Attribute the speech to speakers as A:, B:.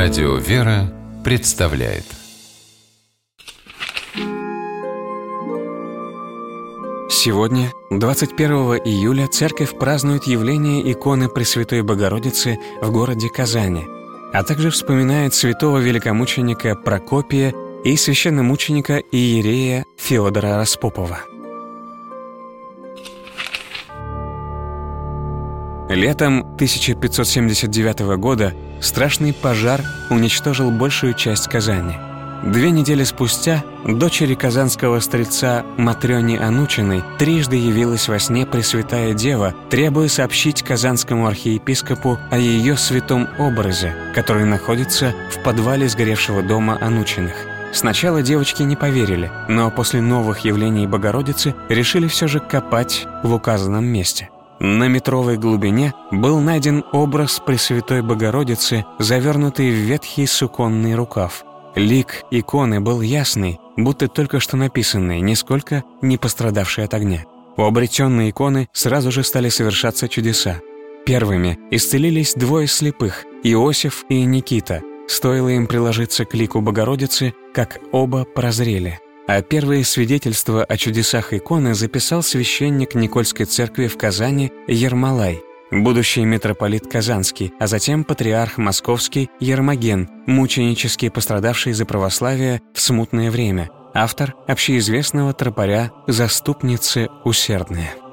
A: Радио «Вера» представляет.
B: Сегодня, 21 июля, церковь празднует явление иконы Пресвятой Богородицы в городе Казани, а также вспоминает святого великомученика Прокопия и священномученика иерея Феодора Распопова. Летом 1579 года страшный пожар уничтожил большую часть Казани. 2 недели спустя дочери казанского стрельца Матрёне Анучиной трижды явилась во сне Пресвятая Дева, требуя сообщить казанскому архиепископу о ее святом образе, который находится в подвале сгоревшего дома Анучиных. Сначала девочки не поверили, но после новых явлений Богородицы решили все же копать в указанном месте. На метровой глубине был найден образ Пресвятой Богородицы, завернутый в ветхий суконный рукав. Лик иконы был ясный, будто только что написанный, нисколько не пострадавший от огня. У обретенной иконы сразу же стали совершаться чудеса. Первыми исцелились 2 слепых – Иосиф и Никита. Стоило им приложиться к лику Богородицы, как оба прозрели. А первые свидетельства о чудесах иконы записал священник Никольской церкви в Казани Ермолай, будущий митрополит Казанский, а затем патриарх Московский Ермоген, мученически пострадавший за православие в смутное время, автор общеизвестного тропаря «Заступницы усердные».